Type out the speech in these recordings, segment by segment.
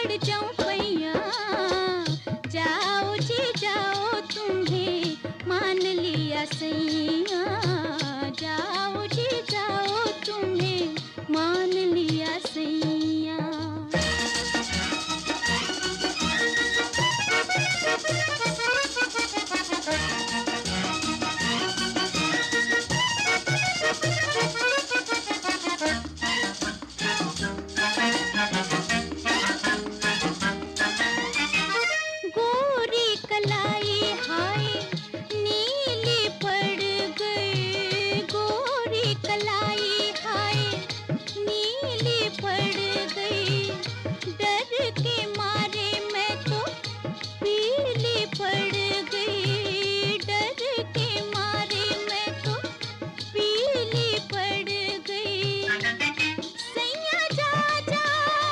पड़ जाऊं पैया, जाओ जी जाओ तुम्हें मान लिया सैया, जाओ जी जाओ तुम्हें मान लिया सैया। गोरी कलाई हाय नीली पड़ गई, गोरी कलाई हाय नीली पड़ गई, डर के मारे मैं तो पीली पड़ गई, डर के मारे मैं तो पीली पड़ गई। सैया जा जा,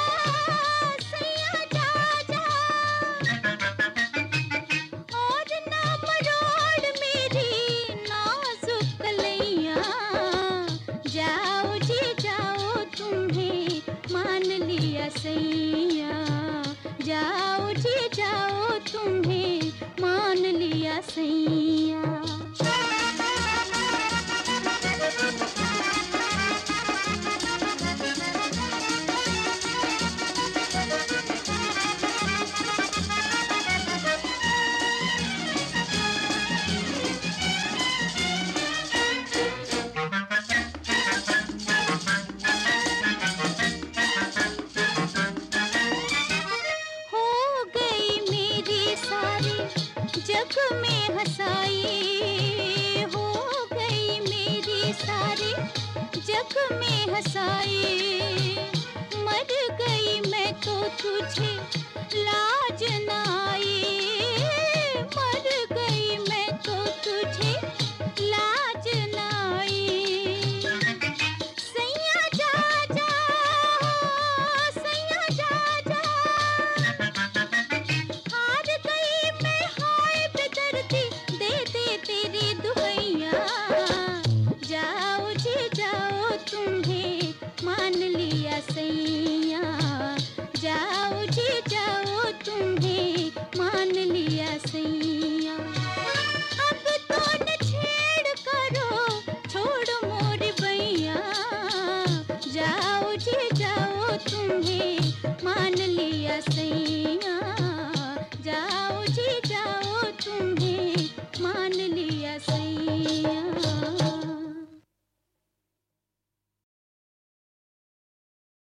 सैया जा जा, और ना मरोड़ मेरी नाजुक कलैया, जाओ जी जाओ तुम्हें मान लिया सैया, जाओ जी जाओ तुम्हें मान लिया सैया। हो गई मेरी सारी जग में हंसाई, हो गई मेरी सारी जग में हंसाई, मर गई मैं तो तुझे लाज ना